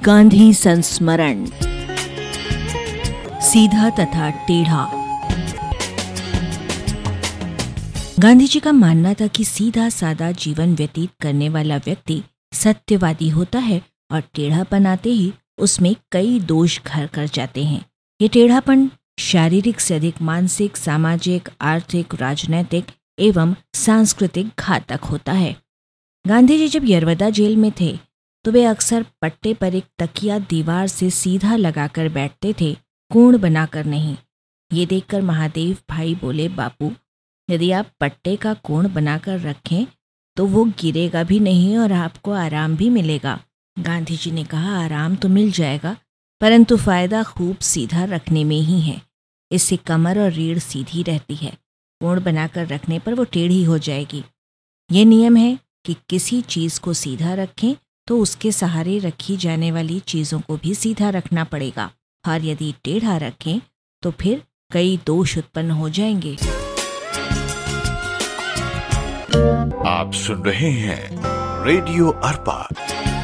गांधी संस्मरण। सीधा तथा टेढ़ा। गांधी जी का मानना था कि सीधा सादा जीवन व्यतीत करने वाला व्यक्ति सत्यवादी होता है और टेढ़ापन आते ही उसमें कई दोष घर कर जाते हैं। ये टेढ़ापन शारीरिक से अधिक मानसिक, सामाजिक, आर्थिक, राजनैतिक एवं सांस्कृतिक घातक होता है। गांधी जी जब यरवदा जेल में थे तो वे अक्सर पट्टे पर एक तकिया दीवार से सीधा लगाकर बैठते थे, कोण बनाकर नहीं। ये देखकर महादेव भाई बोले, बापू, यदि आप पट्टे का कोण बनाकर रखें तो वो गिरेगा भी नहीं और आपको आराम भी मिलेगा। गांधी जी ने कहा, आराम तो मिल जाएगा, परंतु फायदा खूब सीधा रखने में ही है। इससे कमर और रीढ़ सीधी रहती है, कोण बनाकर रखने पर वो टेढ़ी हो जाएगी। ये नियम है कि किसी चीज को सीधा रखें तो उसके सहारे रखी जाने वाली चीजों को भी सीधा रखना पड़ेगा, और यदि टेढ़ा रखें तो फिर कई दोष उत्पन्न हो जाएंगे। आप सुन रहे हैं रेडियो अर्पा।